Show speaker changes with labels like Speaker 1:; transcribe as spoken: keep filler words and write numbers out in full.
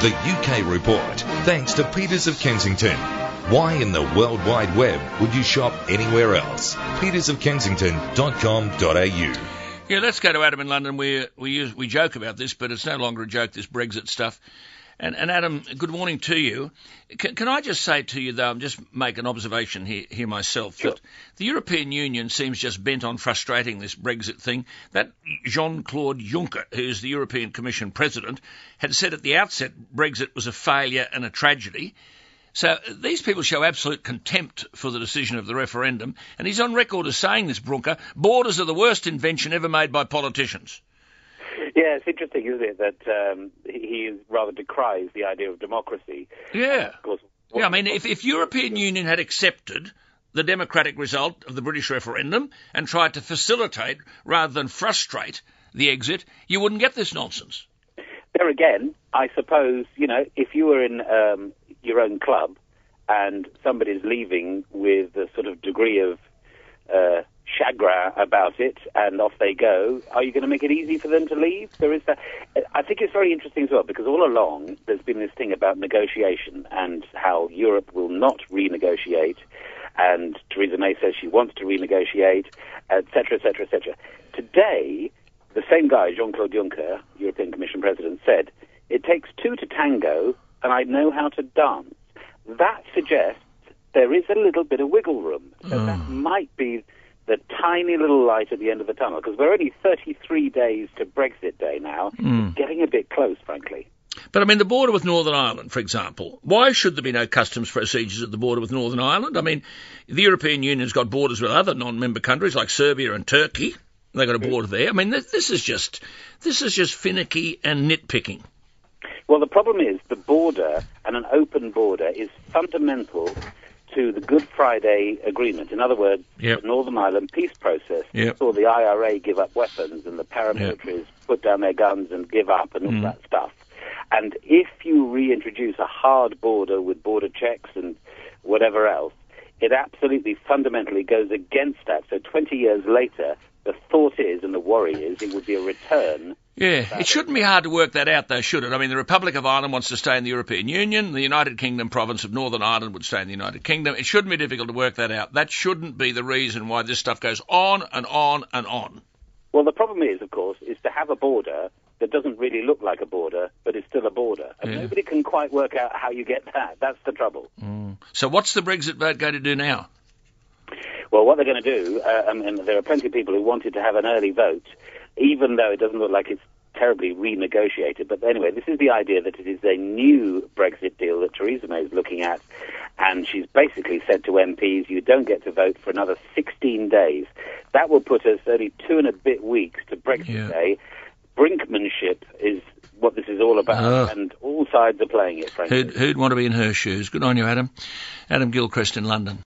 Speaker 1: The U K Report, thanks to Peters of Kensington. Why in the World Wide Web would you shop anywhere else? peters of kensington dot com dot a u.
Speaker 2: Yeah, let's go to Adam in London. We we use, we joke about this, but it's no longer a joke, this Brexit stuff. And, and Adam, good morning to you. Can, can I just say to you, though, and just make an observation here, here myself,
Speaker 3: Sure.
Speaker 2: that the European Union seems just bent on frustrating this Brexit thing. That Jean-Claude Juncker, who's the European Commission president, had said at the outset Brexit was a failure and a tragedy. So these people show absolute contempt for the decision of the referendum, and he's on record as saying this, Brunker, borders are the worst invention ever made by politicians.
Speaker 3: Yeah, it's interesting, isn't it, that um, he rather decries the idea of democracy.
Speaker 2: Yeah.
Speaker 3: Of course,
Speaker 2: Yeah, I mean, if, if European Union had accepted the democratic result of the British referendum and tried to facilitate rather than frustrate the exit, you wouldn't get this nonsense.
Speaker 3: There again, I suppose, you know, if you were in um, your own club and somebody's leaving with a sort of degree of uh, chagrin about it and off they go, are you going to make it easy for them to leave? There is that. I think it's very interesting as well, because all along there's been this thing about negotiation and how Europe will not renegotiate, and Theresa May says she wants to renegotiate, et cetera, et cetera, et cetera. Today, the same guy, Jean-Claude Juncker, European Commission President, said, it takes two to tango, and I know how to dance. That suggests there is a little bit of wiggle room. So
Speaker 2: Mm.
Speaker 3: that might be the tiny little light at the end of the tunnel, because we're only thirty-three days to Brexit Day now.
Speaker 2: Mm.
Speaker 3: It's getting a bit close, frankly.
Speaker 2: But, I mean, the border with Northern Ireland, for example, why should there be no customs procedures at the border with Northern Ireland? I mean, the European Union's got borders with other non-member countries like Serbia and Turkey. They've got a border there. I mean, this, this is just this is just finicky and nitpicking.
Speaker 3: Well, the problem is the border and an open border is fundamental to the Good Friday Agreement. In other words,
Speaker 2: Yep.
Speaker 3: the Northern Ireland peace process
Speaker 2: Yep.
Speaker 3: saw the I R A give up weapons and the paramilitaries put down their guns and give up and all
Speaker 2: Mm.
Speaker 3: that stuff. And if you reintroduce a hard border with border checks and whatever else, it absolutely fundamentally goes against that. So twenty years later, the thought is, and the worry is, it would be a return.
Speaker 2: Yeah, it shouldn't be hard to work that out, though, should it? I mean, the Republic of Ireland wants to stay in the European Union. The United Kingdom province of Northern Ireland would stay in the United Kingdom. It shouldn't be difficult to work that out. That shouldn't be the reason why this stuff goes on and on and on.
Speaker 3: Well, the problem is, of course, is to have a border that doesn't really look like a border, but is still a border. And
Speaker 2: Yeah.
Speaker 3: nobody can quite work out how you get that. That's the trouble.
Speaker 2: Mm. So what's the Brexit vote going to do now?
Speaker 3: Well, what they're going to do, uh, and, and there are plenty of people who wanted to have an early vote, even though it doesn't look like it's terribly renegotiated. But anyway, this is the idea that it is a new Brexit deal that Theresa May is looking at, and she's basically said to M Ps, you don't get to vote for another sixteen days. That will put us only two and a bit weeks to Brexit
Speaker 2: Yeah.
Speaker 3: Day. Brinkmanship is what this is all about,
Speaker 2: Ugh.
Speaker 3: and all sides are playing it, frankly.
Speaker 2: Who'd, who'd want to be in her shoes? Good on you, Adam. Adam Gilchrist in London.